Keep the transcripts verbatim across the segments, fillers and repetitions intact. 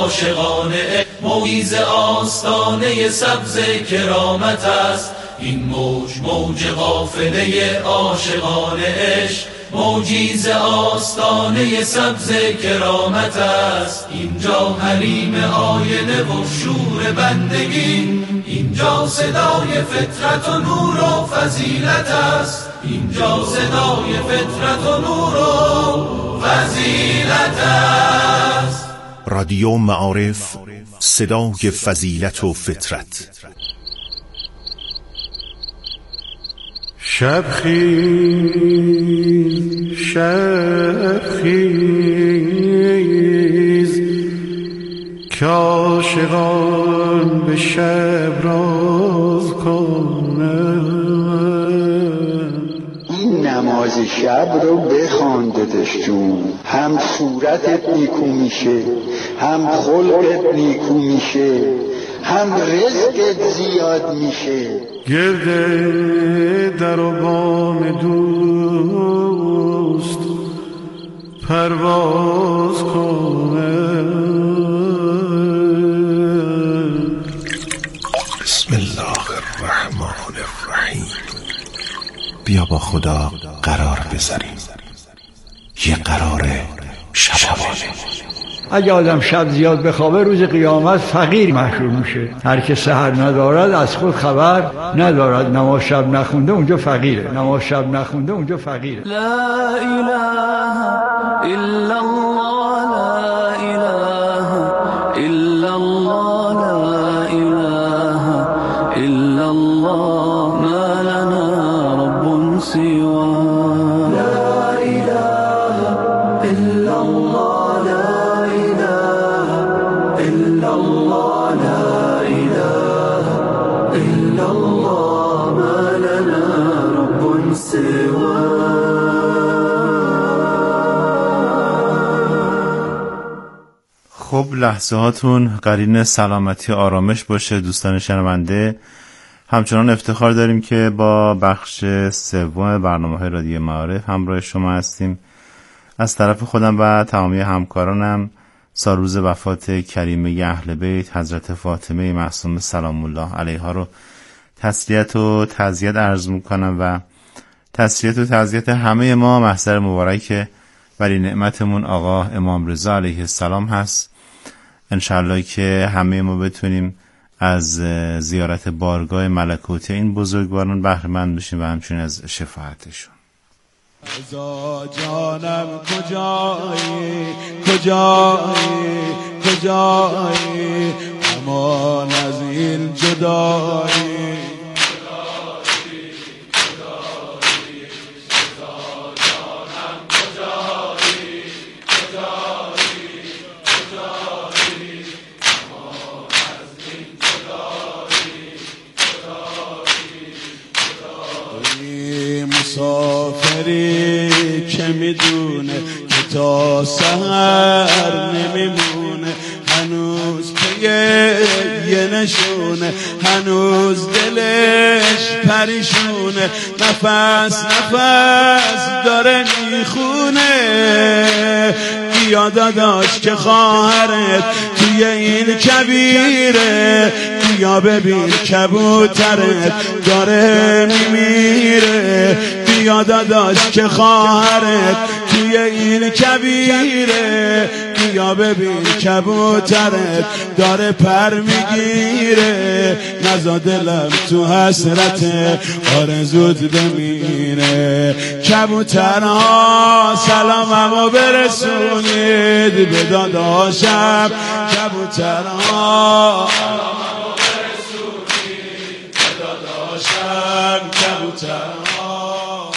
عاشقانه، مویز آستانه سبز کرامت است. این موج موج قافله عاشقانه عشق، موجیز آستانه سبز کرامت است. اینجا حریم آینه و شور بندگی، اینجا صدای فطرت و نور و فضیلت است. اینجا صدای فطرت و نور و فضیلت است. رادیو معارف، صدای فضیلت و فطرت. شب خیز شب خیز که عاشقان به شب راز کنند. این نماز شب رو بخوان داداش جون، هم صورتت نیکو میشه، هم خلقت نیکو میشه، هم رزقت زیاد میشه. گرده در و بام دوست پرواز کنه. بسم الله الرحمن الرحیم. بیا با خدا قرار بذاریم، یه قرار شبانه. اگه آدم شب زیاد بخوابه روز قیامت فقیر محشور میشه. هر که سحر ندارد از خود خبر ندارد. نماز شب نخونده اونجا فقیره، نماز شب نخونده اونجا فقیره. لا اله الا الله، لا اله الا الله، لا اله الا الله، ما لنا رب سواه. لا اله الا الله، خب لحظه هاتون قرین سلامتی آرامش باشه دوستان شنونده. همچنان افتخار داریم که با بخش سوم برنامه رادیو معارف همراه شما هستیم. از طرف خودم و تمامی همکارانم سالروز وفات کریمه اهل بیت حضرت فاطمه معصومه سلام الله علیها رو تسلیت و تعزیت عرض میکنم و تسلیت و تعزیت همه ما محضر مبارک ولی نعمتمون آقا امام رضا علیه السلام هست. انشالله که همه ما بتونیم از زیارت بارگاه ملکوتی این بزرگواران بهره مند بشیم و همچنین از شفاعتشون. رضا جانم کجایی کجایی کجایی، امان از این جدایی. مسافری که میدونه که تا سحر نمیمونه، هنوز که یه نشونه، هنوز دلش پریشونه، نفس نفس داره میخونه. بیا داداش که خواهرت توی این کبیره، بیا ببین کبوترت داره میمیره. بیا داداش که خواهرت توی این کبیره، بیا ببین کبوترت داره پر میگیره. نزا دلم تو حسرت آرزوت بمیره. کبوترها سلاممو برسونید به داداشم. کبوترها سلاممو برسونید به داداشم. کبوترها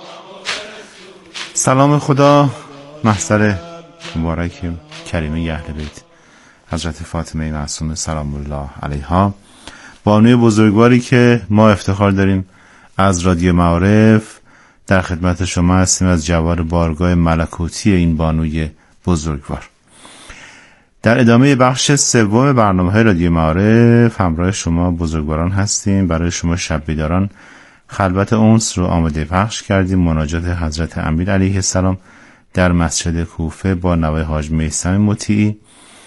سلام خدا محضر مبارک کریمه اهل بیت حضرت فاطمه معصومه سلام الله علیها، بانوی بزرگواری که ما افتخار داریم از رادیو معارف در خدمت شما هستیم از جوار بارگاه ملکوتی این بانوی بزرگوار. در ادامه بخش سوم برنامه رادیو معارف همراه شما بزرگواران هستیم. برای شما شب بیداران خلوت اونس رو آماده پخش کردیم. مناجات حضرت امیر علیه السلام در مسجد کوفه با نوای حاج میثم مطیعی،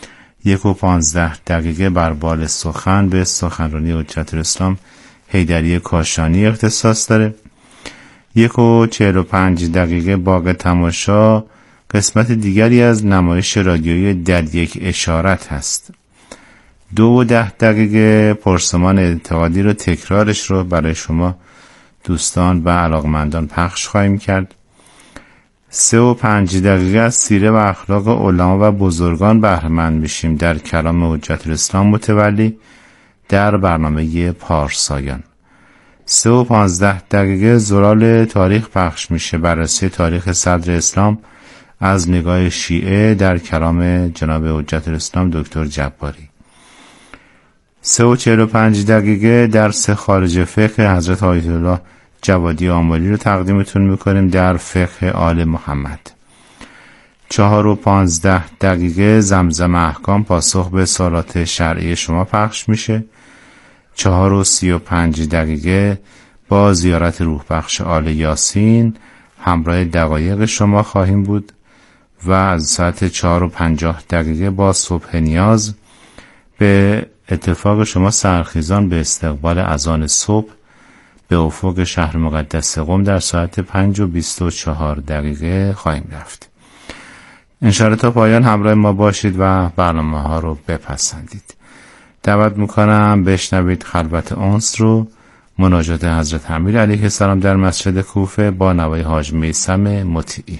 یک و پانزده دقیقه بر بال سخن به سخنرانی حجت الاسلام حیدری کاشانی اختصاص داره. یک و چهل و پنج دقیقه باغ تماشا قسمت دیگری از نمایش رادیویی در یک اشارت هست. دو و ده دقیقه پرسمان اعتقادی رو تکرارش رو برای شما دوستان و علاقمندان پخش خواهیم کرد. سه و پنج دقیقه از سیره و اخلاق علما و بزرگان بهره‌مند میشیم در کلام حجت الاسلام متولی در برنامه پارسایان. سه و پانزده دقیقه زلال تاریخ پخش میشه، بررسی تاریخ صدر اسلام از نگاه شیعه در کلام جناب حجت الاسلام دکتر جباری. سه و چهل و پنج دقیقه درس خارج فقه حضرت آیت الله جوادی آملی رو تقدیمتون میکنیم در فقه آل محمد. چهار و پانزده دقیقه زمزم احکام پاسخ به سوالات شرعی شما پخش میشه. چهار و سی و پنج دقیقه با زیارت روح بخش آل یاسین همراه دقایق شما خواهیم بود و از ساعت چهار و پنجاه دقیقه با صبح نیاز به اتفاق شما سرخیزان به استقبال اذان صبح به افق شهر مقدس قم در ساعت پنج و بیست و چهار دقیقه خواهیم رفت. انشاءالله تا پایان همراه ما باشید و برنامه ها رو بپسندید. دعوت میکنم بشنوید خلوت انس رو، مناجات حضرت امیر علیه السلام در مسجد کوفه با نوای حاج میثم مطیعی.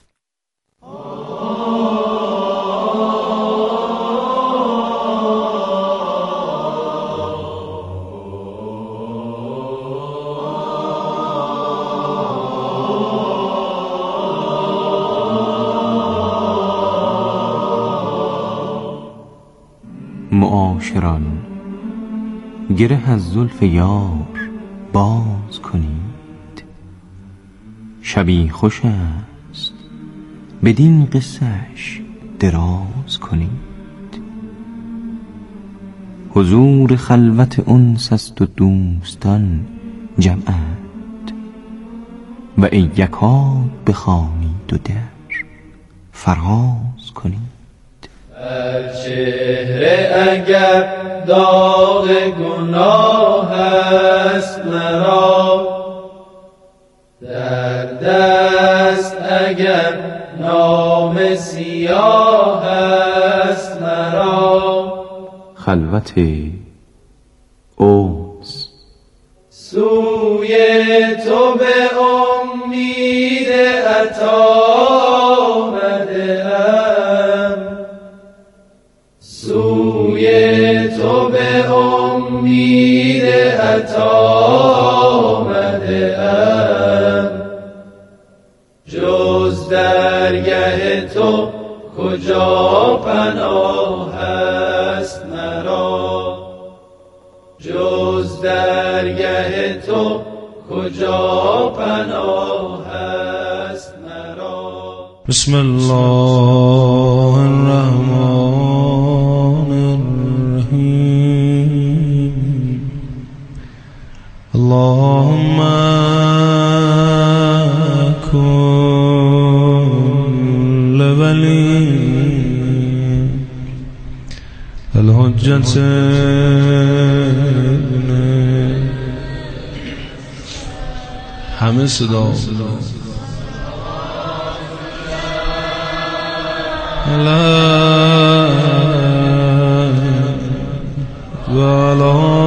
معاشران، گره از زلف یار باز کنید، شبی خوش است بدین قصه‌اش دراز کنید. حضور خلوت انس است و دوستان جمعند، و ای یکاد بخوانید و در فراز کنید. در چهره اگر داغ گناه است مرا، در دست اگر نام سیاه است مرا، خلوت انس سوی تو به امید عطا سوی تو به امید عطا آمده ام، جز درگه تو کجا پناه است مرا، جز درگه تو کجا پناه است مرا. بسم الله الرحمن الرحیم. اللهم کن لولی الحجت همه صدا لا ولا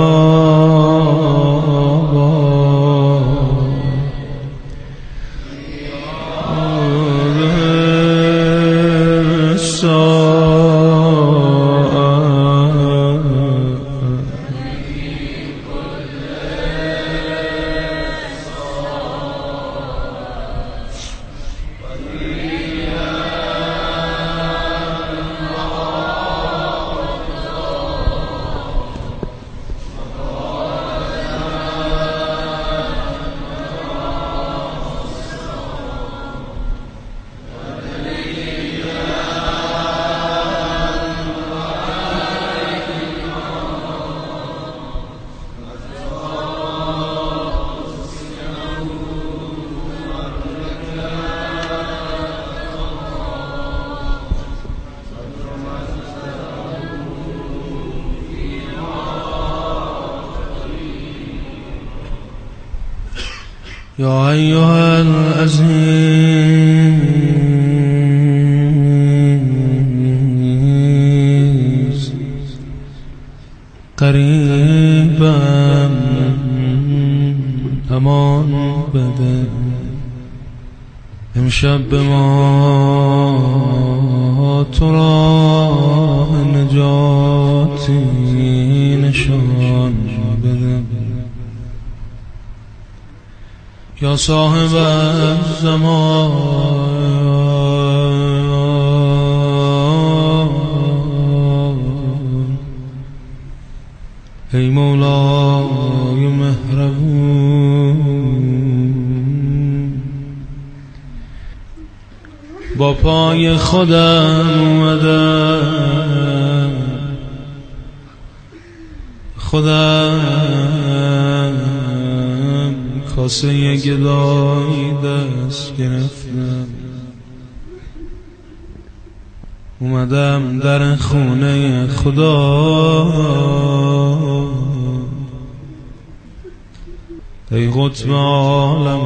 یا ایها العزیز قریبم امان بده، امشب به ما تو راه نجاتی نشان بده. یا صاحب زمان، ای مولای مهربون، با پای خودم اومدم، خودم کاسه گدایی دست گرفتم، اومدم در خونه خدا. ای قطب عالم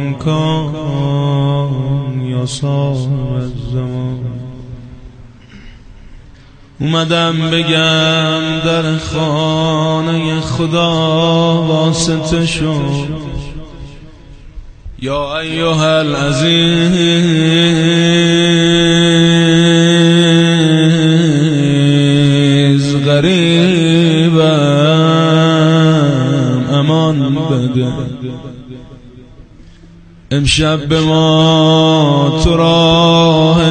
امکان یا صاحب زمان، اومدم بگم در خانه خدا واسطه شو. یا ایها العزیز غریبم امان بده، امشب به ما تو راه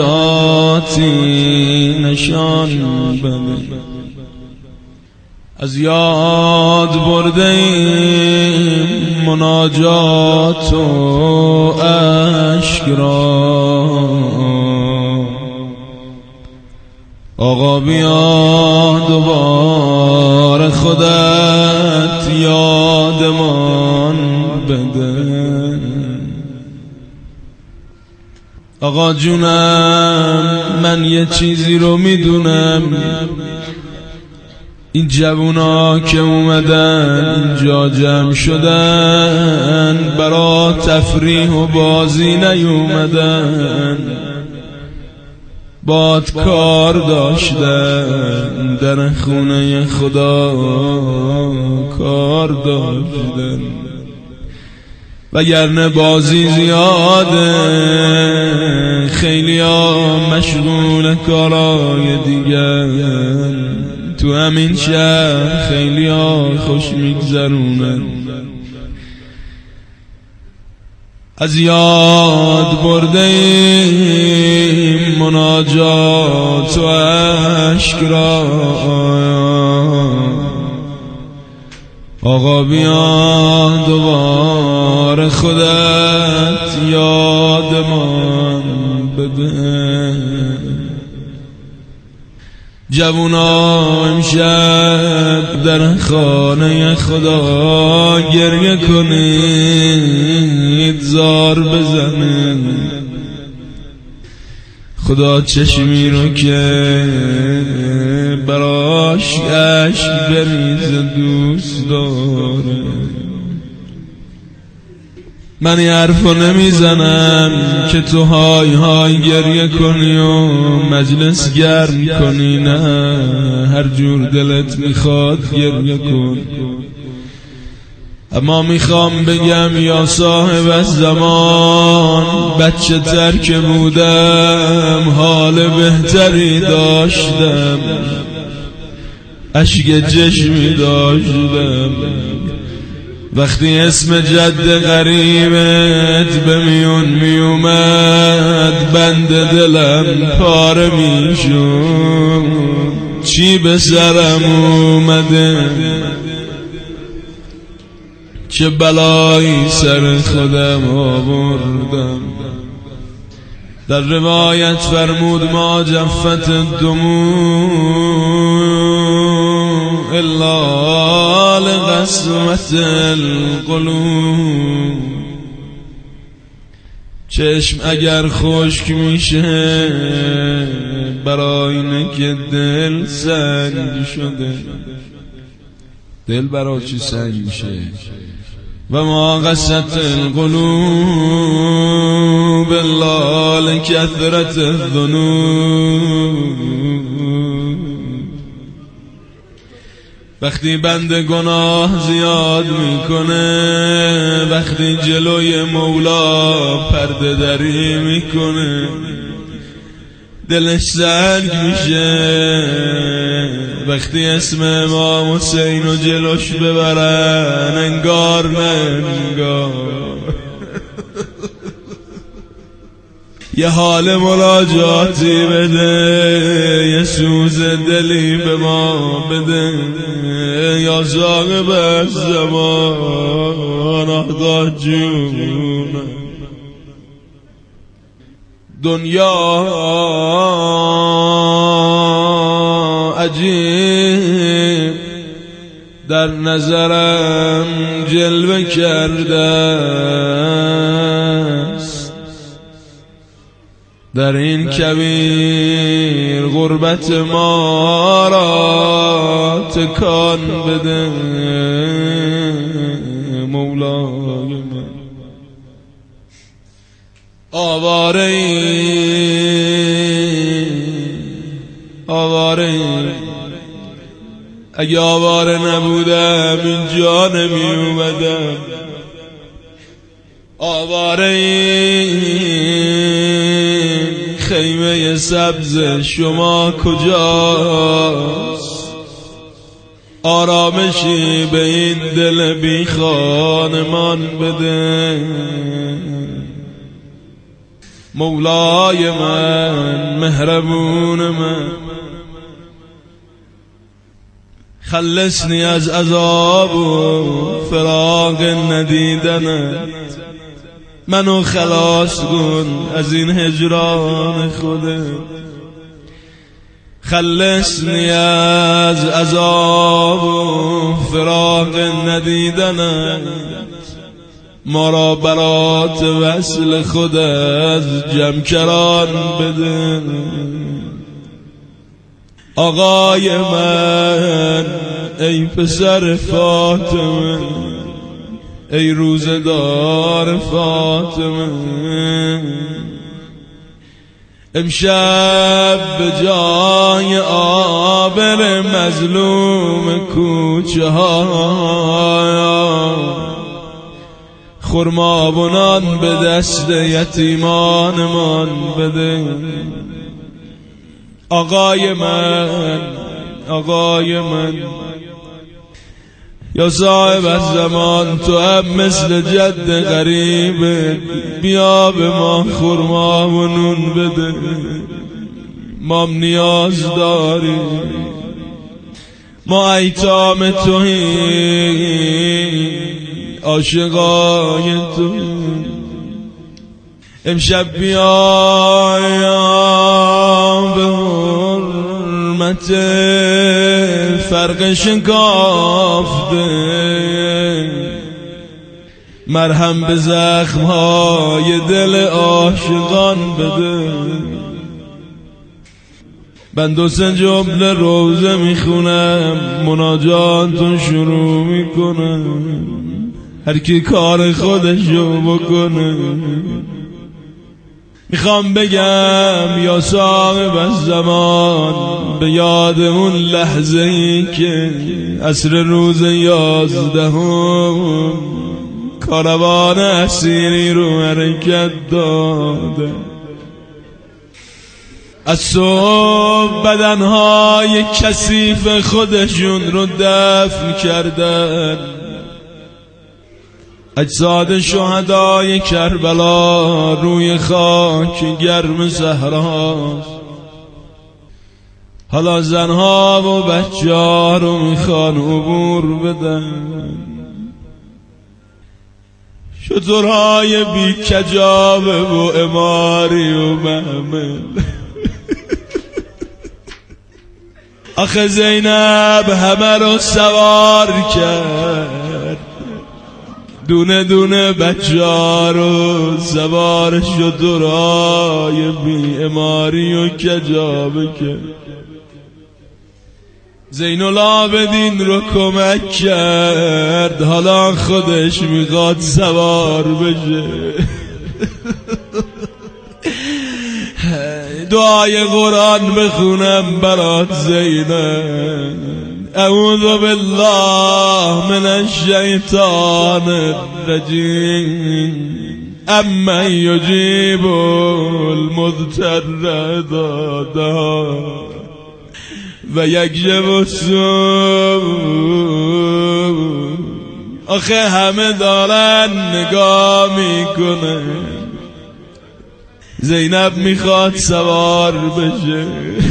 نجاتی نشان بده. از یاد برده ایم مناجات و عشق را، آقا بیا دوباره خودت یادمان بده. آقا جونم من یه چیزی رو میدونم، این جوونا که اومدن اینجا جمع شدن برا تفریح و بازی نیومدن، باد کار داشتن در خونه خدا کار داشتن، وگرنه بازی زیاده خیلی ها مشغول کارای دیگر، تو همین شهر خیلی ها خوش میگذرونن. از یاد برده ایم مناجات و عشق را، آقا بیا دوباره خودت یادمان بده. جوونا امشب در خانه خدا گریه کنید، زار بزنید، خدا چشمی رو که براش عشق بریزه دوست داره. من این حرفو نمیزنم که تو های های گریه کنی و مجلس گرم کنی، نه، هر جور دلت میخواد گریه کن. اما میخوام بگم یا صاحب زمان، بچه تر که بودم حال بهتری داشتم، اشک چشمی داشتم، وقتی اسم جد غریبت به میون میومد بند دلم پاره میشد. چی به سرم اومده، چه بلایی سر خودم آوردم. در روایت فرمود ما جفت الدموع الا لقسوة القلوب، چشم اگر خشک میشه برای اینه که دل سنگ شده. دل برای چی سنگ میشه؟ و ما قست القلوب الا لکثرت الذنوب. وقتی بنده گناه زیاد میکنه، وقتی جلوی مولا پرده دری میکنه، دلش سنگ میشه. وقتی اسم امام حسین رو جلوش ببرن، انگار نه انگار یه حال مراجعاتی بده، یه سوز دلی به ما بده، یا صاحب الزمان آقا جون. دنیا عجیب در نظرم جلوه کرده است، در این کبیر غربت ما را تکان بده مولای من. آواره ای آواره ای اگه آواره نبودم اینجا نمی اومدم. آواره ای خیمه سبز شما کجاست؟ آرامشی به این دل بی خانمان بده مولای من، مهربون من. خلصنی از عذاب و فراق ندیدنت، منو خلاص کن از این هجران خودت. خلصنی از عذاب و فراق ندیدنت، ما را برات وصل خود از جمکران بده. آقای من، ای پسر فاطمه، ای روزدار فاطمه، امشب به جای آبر مظلوم کوچه ها خرمابونان به دست یتیمانمان بده. آقای من، آقای من، یا صاحب الزمان، تو هم مثل جد غریب، بیا به ما خرما و نون بده، ما نیاز داریم، ما ایتام توییم، عاشقای توییم. امشب بیا به حرمت فرق شکافته مرهم به زخمهای دل عاشقان بده. من دو سه جمله روزه میخونم، مناجاتون شروع میکنم، هر کی کار خودشو بکنه. میخوام بگم یا صاحب الزمان، به یاد اون لحظه ای که عصر روز یازدهم کاروان اسیری رو حرکت داده. از صبح بدنهای کثیف خودشون رو دفن کردن، اجساد شهدای کربلا روی خاک گرم صحراست. حالا زنها و بچه ها رو میخوان عبور بدن، شترهای بی کجابه و اماری و محمل. آخه زینب همه رو سوار کرد، دونه دونه بچه ها رو سوار شترهای بی اماری و کجابه کرد. زین العابدین رو کمک کرد، حالا خودش میخواد سوار بشه. دعای قرآن بخونم برات زینب. اعوذ بالله من الشیطان الرجیم. امن یجیب المضطر اذا دعا و یکشف السوء. آخه همه دارن نگاه میکنه، زینب میخواد سوار بشه.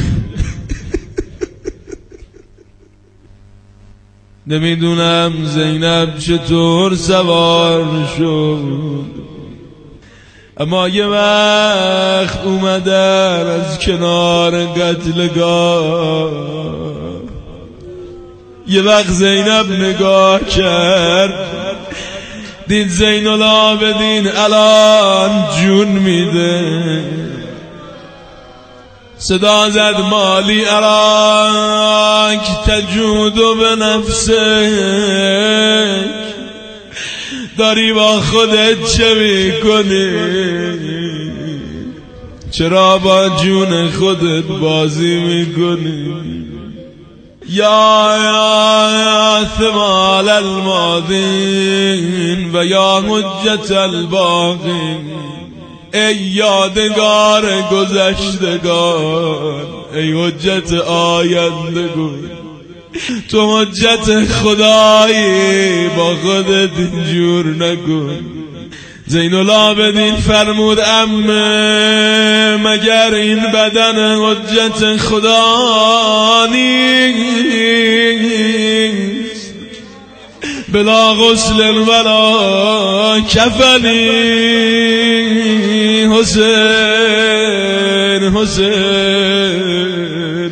نمیدونم زینب چطور سوار شد، اما یه وقت اومدن از کنار قتلگاه. یه وقت زینب نگاه کرد، دید زین العابدین الان جون میده. صدا زد مالی اراک تجود به نفسک. داری با خودت چه میکنی؟ چرا با جون خودت بازی میکنی؟ یا یا ثمال الماضین و یا حجت الباقین. ای یادگار گذشتگان، ای حجت آیندگان، تو حجت خدایی، با خودت اینجور نکن. زین العابدین فرمود امه مگر این بدن حجت خدا نیست؟ بلا غسل ولا کفنی. حسین حسین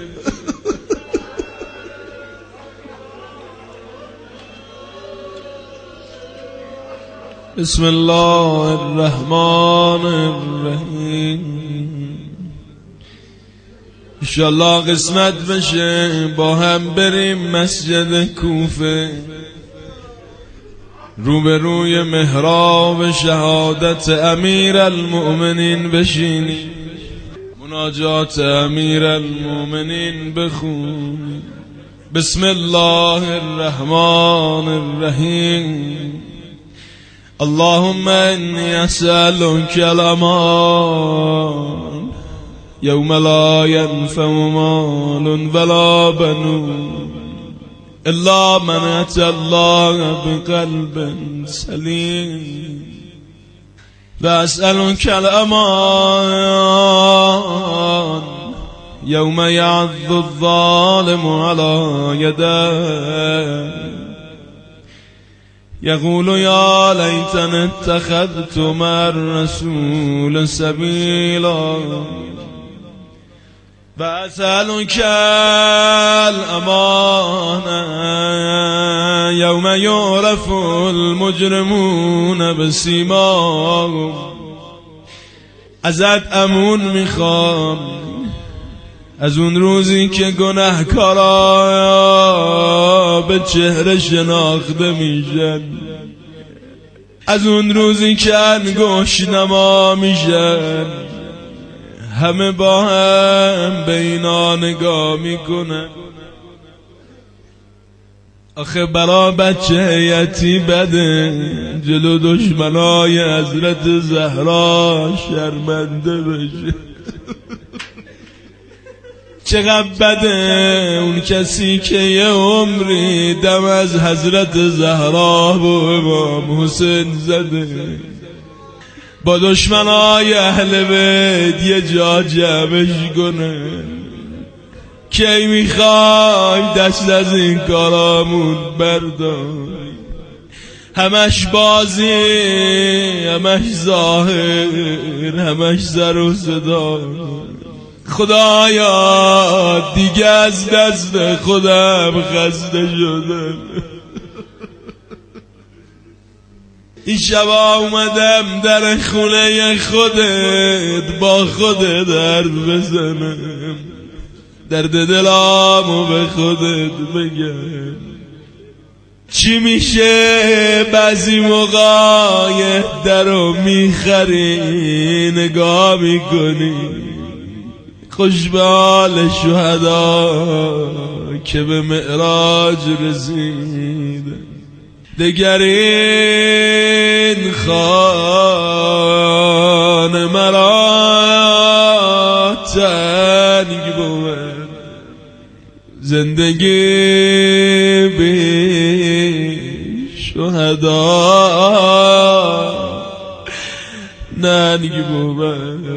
بسم الله الرحمن الرحیم. انشالله قسمت بشه با هم بریم مسجد کوفه، روبروی محراب شهادت امیر المؤمنین بشینی، مناجات امیر المؤمنین بخون. بسم الله الرحمن الرحیم. اللهم انی اسألک الامان یوم لا ینفع مال ولا بنون الا من اتى الله بقلب سلیم. و اسألک الامان یوم یعض الظالم علی یدیه یقول یا لیتنی اتخذت مع الرسول سبیلا. و اسألک الامان یوم یعرف المجرمون بسیماهم. ازت امون میخوام از اون روزی که گناهکارا به چهره شناخته میشن، از اون روزی که انگشت نما میشن، همه با هم به اینا نگاه میکنن. آخه برا بچه یتی بده جلو دشمنای حضرت زهرا شرمنده بشه. چقدر بده اون کسی که یه عمری دم از حضرت زهرا و امام حسین زده، با دشمنای اهل بیت یه جا جمعش کنه. کی میخوای دست از این کارامون بردار؟ همش بازی، همش ظاهر، همش سر و صدا. خدایا دیگه از دست خودم خسته شدم. این شبا اومدم در خونه خودت با خودت حرف بزنم. درد دلامو به خودت بگم. چی میشه بعضی موقع درو میخری نگاه میکنی، خوش به حال شهدا که به معراج رسید. دگر این خانه مرا تنگ بود، زندگی بی شهدا ننگ بود.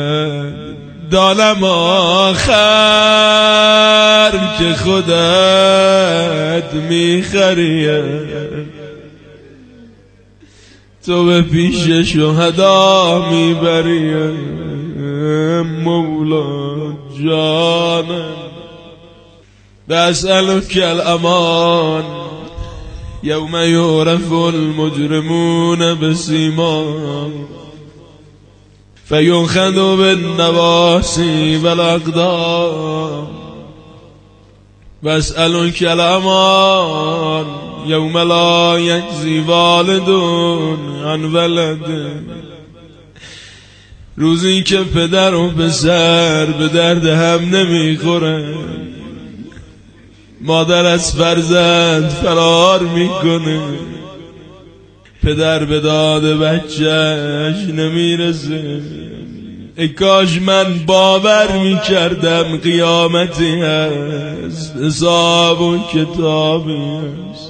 دانم آخر که خودت میخریه، تو به پیش شهدا میبریه. مولا جانم بسألك الأمان يوم يعرف المجرمون بسيماهم فيؤخذ بالنواصي والأقدام. واسألك الأمان يوم لا يجزي والد عن ولده، روزی که پدر و پسر به درد هم نمیخوره، مادر از فرزند فرار میکنه، پدر به داد بچهش نمیرسه. ای کاش من باور میکردم قیامتی هست، حساب و کتابی هست.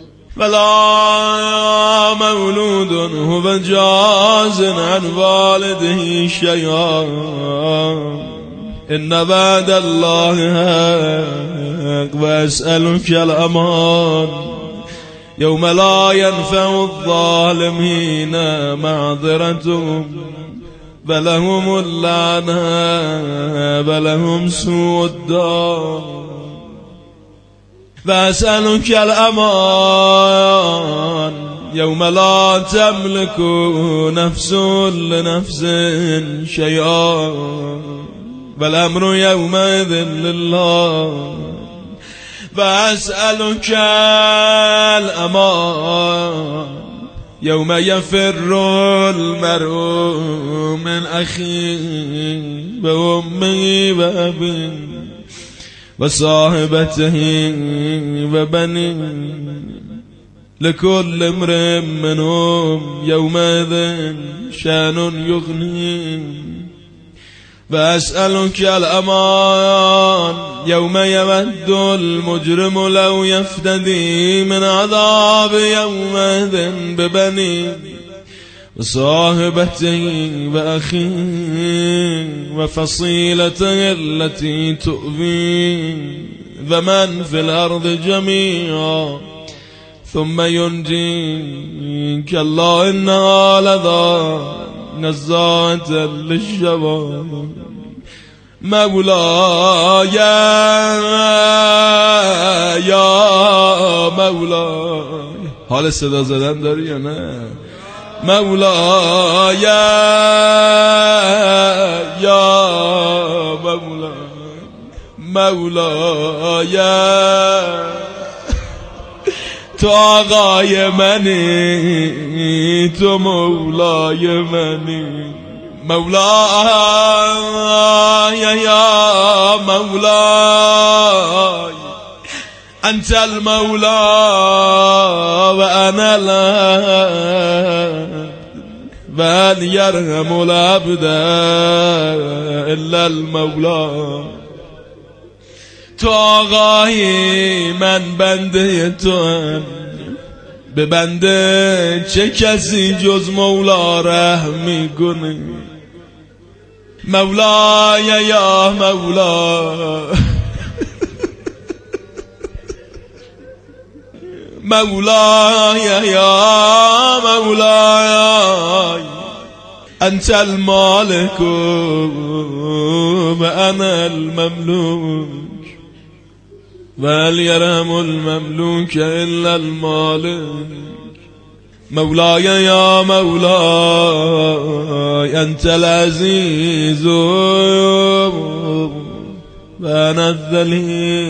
ولا مولود هو جاز عن والده شیئا ان وعد الله حق. واسألك الأمان يوم لا ينفع الظالمين معذرتهم ولهم اللعنة ولهم سوء الدار. واسألك الأمان يوم لا تملك نفس لنفس شيئا والأمر يومئذ لله. وأسألك الأمان يوم يفر المرء من أخيه وأمه وأبيه وصاحبته وبنيه لكل امرئ منهم يومئذ شأن يغنيه. وأسألك الأمان يوم يود المجرم لو يفتدي من عذاب يومئذ ببنيه وصاحبته وأخيه وفصيلته التي تؤويه ومن في الأرض جميعا ثم ينجيك الله إنها لظى نزاعة للشوى. مولاي یا مولاي، حال صدا زدن داری یا نه؟ مولاي یا مولاي، مولاي تو آقای منی، تو مولای منی. مولاي یا مولاي انت المولى وانا العبد وهل يرحم العبد الا المولى. تو آقای من بنده تو هم، به بنده چه کسی جز مولا رحم میکنه. مولای یا مولا، مولاي يا مولاي أنت المالك وأنا المملوك وهل يرحم المملوك إلا المالك. مولاي يا مولاي أنت العزيز و انا الذلیل